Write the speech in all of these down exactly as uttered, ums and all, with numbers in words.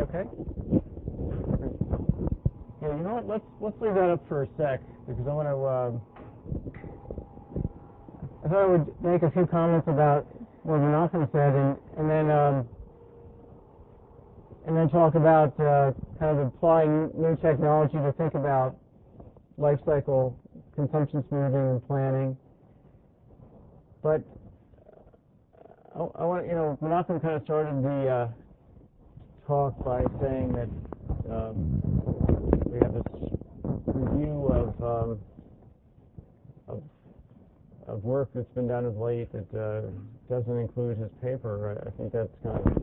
okay? Yeah, you know what? Let's let's leave that up for a sec because I want to. Uh, I thought I would make a few comments about what Menachem said, and and then um, and then talk about uh, kind of applying new technology to think about life cycle consumption smoothing and planning. But I, I want you know Menachem kind of started the uh, talk by saying that um, we have this review of, um, of of work that's been done of late that uh, doesn't include his paper. I, I think that's kind of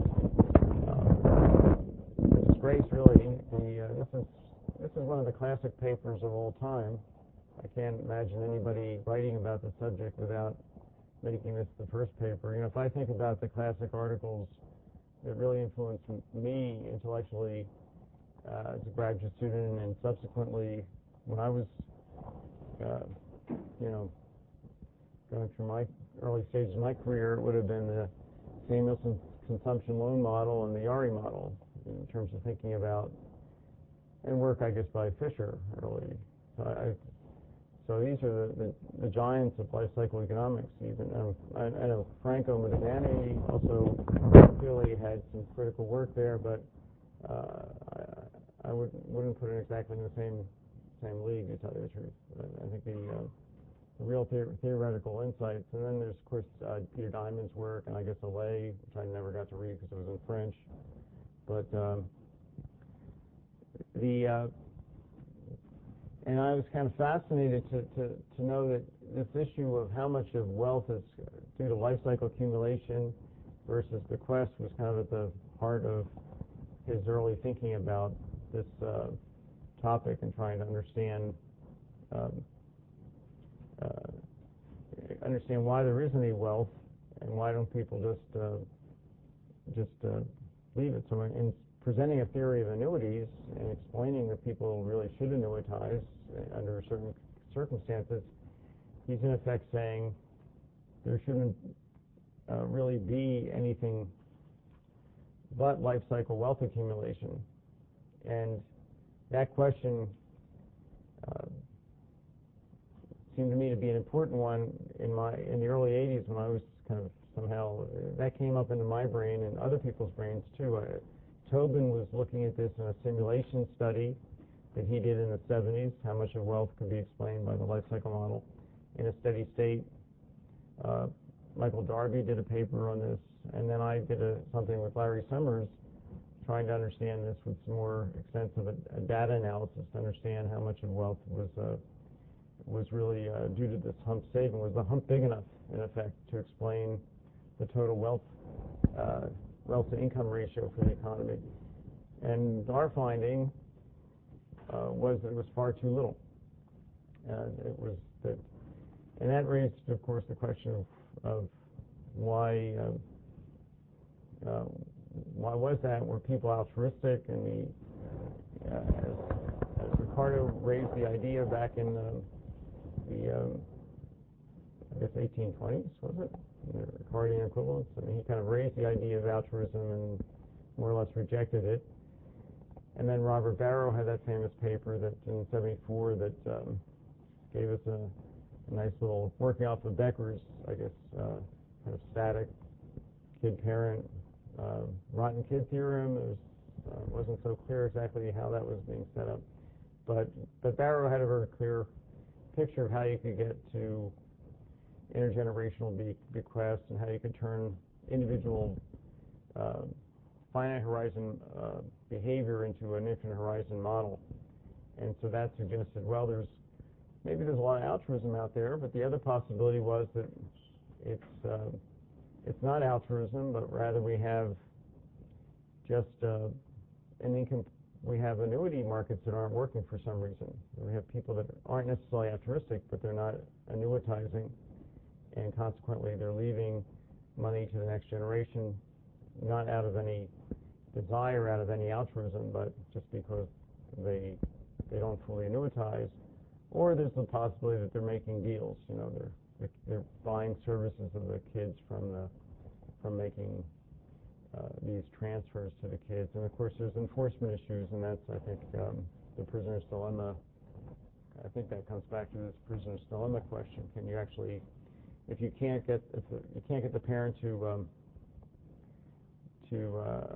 uh, a disgrace, really. The, uh, this is this is one of the classic papers of all time. I can't imagine anybody writing about the subject without making this the first paper. You know, if I think about the classic articles that really influenced me intellectually uh, as a graduate student, and subsequently when I was, uh, you know, going through my early stages of my career, it would have been the Samuelson consumption loan model and the Yari model in terms of thinking about, and work, I guess, by Fisher early. So, I, so these are the, the, the giants of life cycle economics. Even um, I, I know Franco Mantovani also clearly had some critical work there, but uh, I, I would, wouldn't put it exactly in the same same league, to tell you the truth. I, I think the uh, The real the theoretical insights, and then there's, of course, uh, Peter Diamond's work, and I guess Allais, which I never got to read because it was in French. But um, the uh, and I was kind of fascinated to, to to know that this issue of how much of wealth is due to life cycle accumulation versus bequest was kind of at the heart of his early thinking about this uh, topic and trying to understand. Um, Uh, understand why there isn't any wealth, and why don't people just uh, just uh, leave it. So, in, in presenting a theory of annuities and explaining that people really should annuitize under certain circumstances, he's in effect saying there shouldn't uh, really be anything but life cycle wealth accumulation, and that question Uh, seemed to me to be an important one in my in the early eighties when I was kind of somehow uh, that came up into my brain and other people's brains too. Uh, Tobin was looking at this in a simulation study that he did in the seventies, how much of wealth could be explained by the life cycle model in a steady state. Uh, Michael Darby did a paper on this, and then I did a, something with Larry Summers trying to understand this with some more extensive a, a data analysis to understand how much of wealth was uh, was really uh, due to this hump saving. Was the hump big enough, in effect, to explain the total wealth uh, wealth to income ratio for the economy? And our finding uh, was that it was far too little. And it was that, and that raised, of course, the question of, of why uh, uh, why was that? Were people altruistic? And the uh, as, as Ricardo raised the idea back in uh, the um, I guess eighteen twenties, was it? The Ricardian equivalence. I mean, he kind of raised the idea of altruism and more or less rejected it. And then Robert Barrow had that famous paper that in seventy-four that um, gave us a, a nice little working off of Becker's, I guess, uh, kind of static kid-parent uh, rotten kid theorem. It was, uh, wasn't so clear exactly how that was being set up, but but Barrow had a very clear picture of how you could get to intergenerational be bequests and how you could turn individual uh, finite horizon uh, behavior into an infinite horizon model. And so that suggested, well, there's maybe there's a lot of altruism out there, but the other possibility was that it's uh, it's not altruism, but rather we have just uh, an income. We have annuity markets that aren't working for some reason. We have people that aren't necessarily altruistic, but they're not annuitizing, and consequently they're leaving money to the next generation, not out of any desire, out of any altruism, but just because they they don't fully annuitize. Or there's the possibility that they're making deals. You know, they're they're buying services of the kids from the from making uh, these transfers to the kids. And of course, there's enforcement issues, and that's, I think, um, the prisoner's dilemma. I think that comes back to this prisoner's dilemma question. Can you actually, if you can't get, if the, you can't get the parent to um, to uh,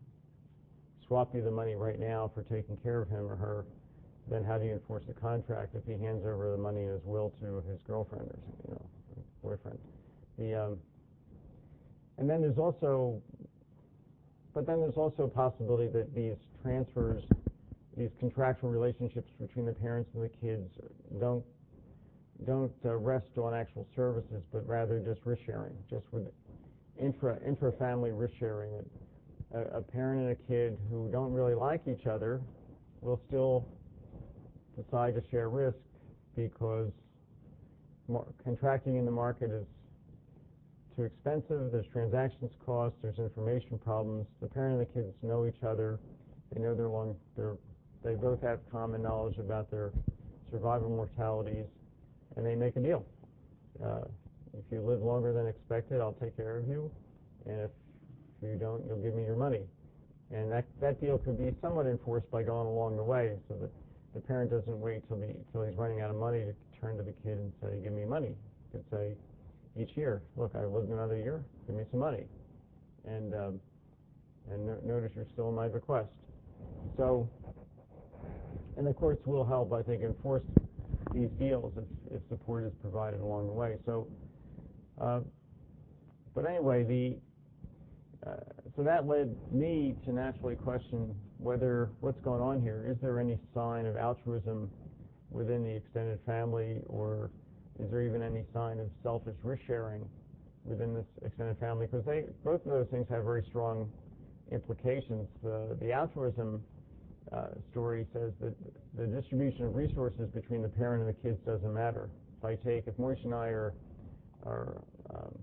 swap you the money right now for taking care of him or her, then how do you enforce the contract if he hands over the money in his will to his girlfriend or, you know, boyfriend? The um, and then there's also, but then there's also a possibility that these transfers, these contractual relationships between the parents and the kids don't don't uh, rest on actual services, but rather just risk sharing, just with intra intra family risk sharing. A, a parent and a kid who don't really like each other will still decide to share risk because contracting in the market is too expensive. There's transactions costs. There's information problems. The parent and the kids know each other. They know their long. Their they both have common knowledge about their survival mortalities, and they make a deal. Uh, if you live longer than expected, I'll take care of you, and if you don't, you'll give me your money. And that that deal could be somewhat enforced by going along the way, so that the parent doesn't wait till the till he's running out of money to turn to the kid and say, "Give me money." He could say each year, "Look, I lived another year. Give me some money," and um, and no, notice you're still in my bequest. So, and the courts will help, I think, enforce these deals if, if support is provided along the way. So, uh, but anyway, the uh, so that led me to naturally question whether what's going on here. Is there any sign of altruism within the extended family, or is there even any sign of selfish risk sharing within this extended family? Because they both of those things have very strong implications. The, the altruism uh, story says that the distribution of resources between the parent and the kids doesn't matter. If I take, if Moishe and I are are, um,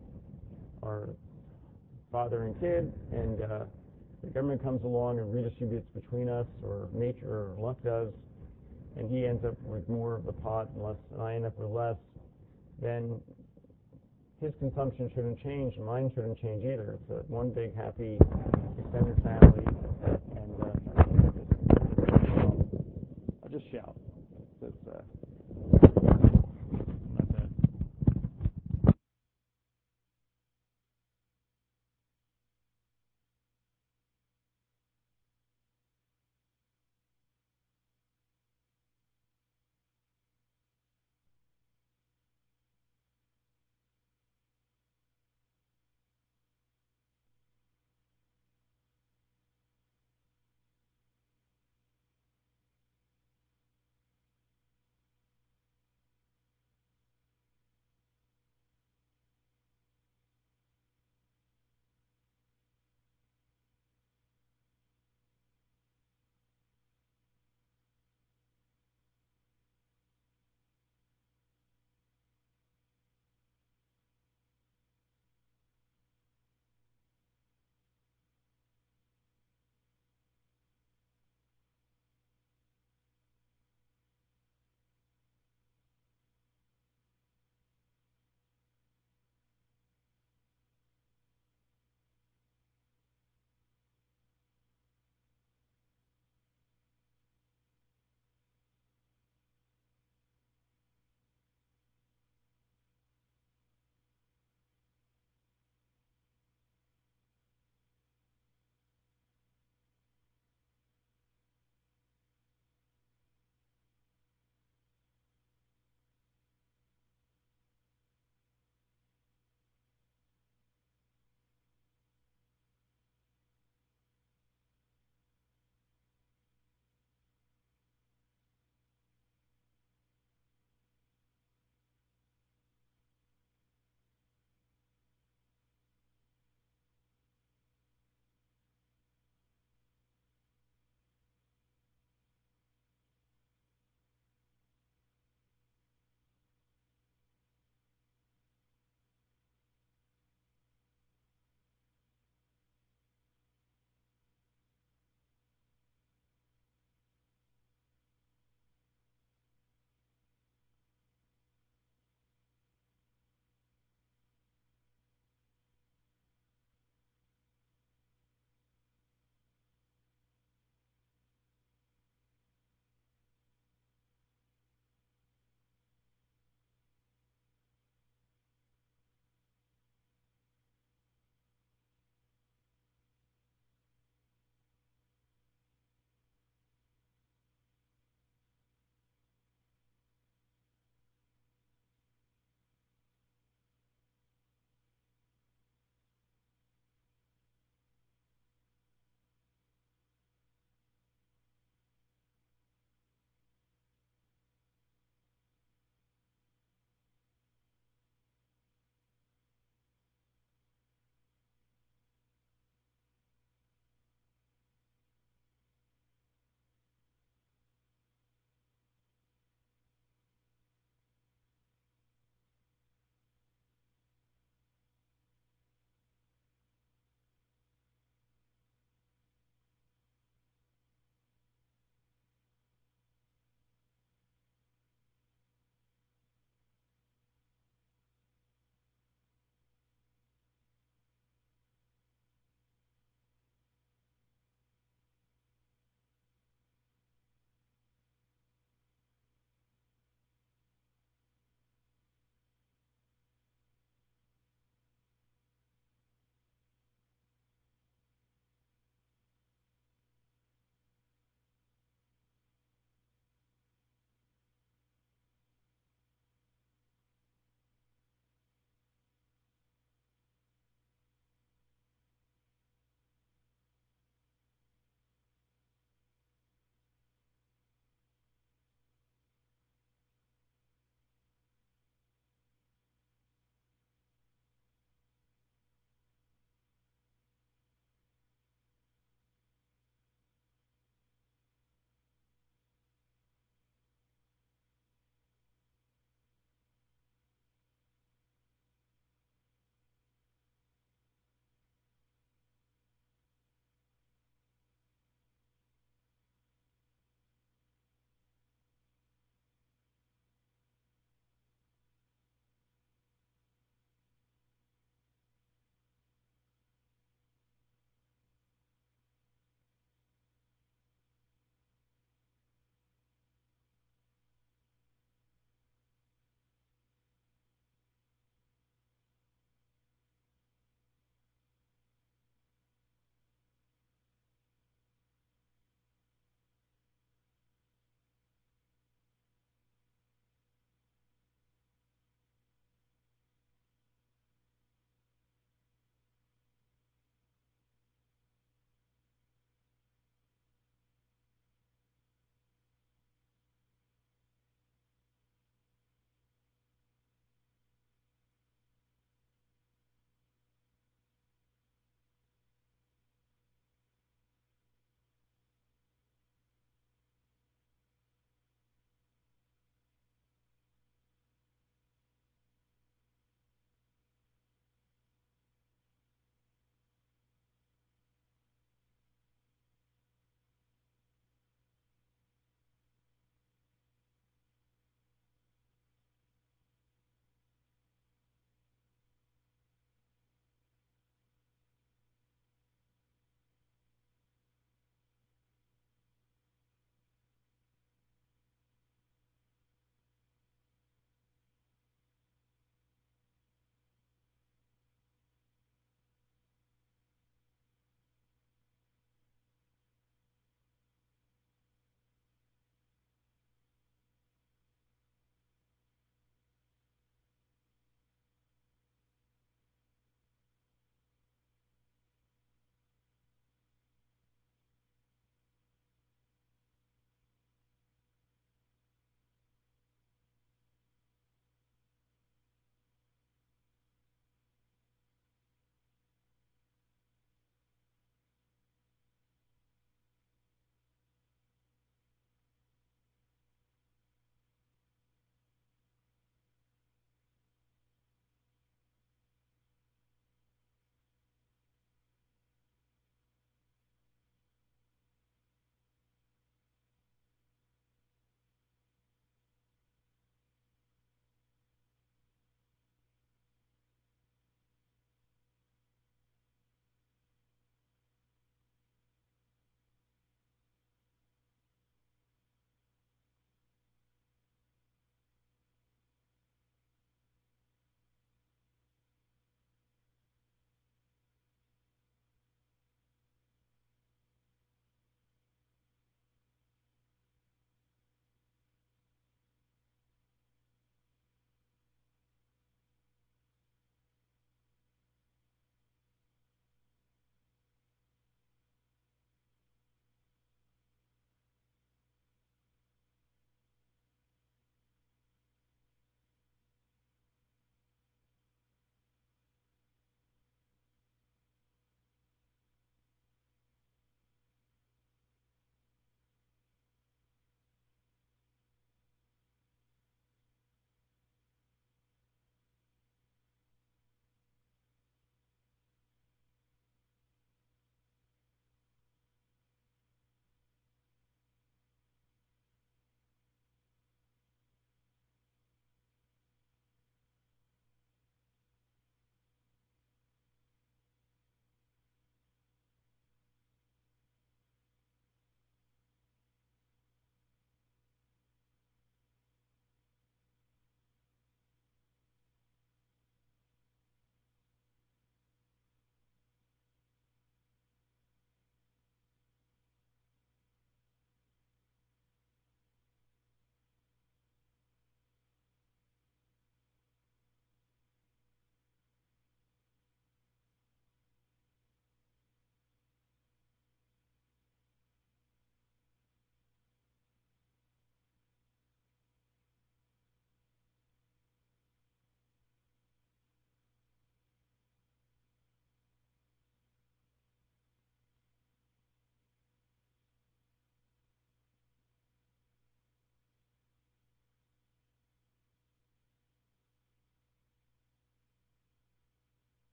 are father and kid, and uh, the government comes along and redistributes between us, or nature or luck does, and he ends up with more of the pot and less, and I end up with less, then his consumption shouldn't change, and mine shouldn't change either. It's a one big happy extended family, and uh, I'll just shout. It's, uh, not bad.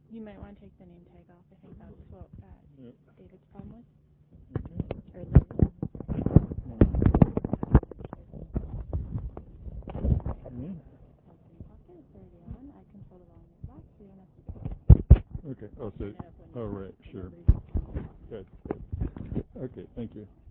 You might want to take the name tag off. I think that's what uh, Yep. David's problem was. Okay. Or Liz. Mm. Pocket is already on. I control the volume of that, so you don't have to Okay. Oh, so, turn it up when oh, you right, sure. nobody's Good, good. Okay, thank you.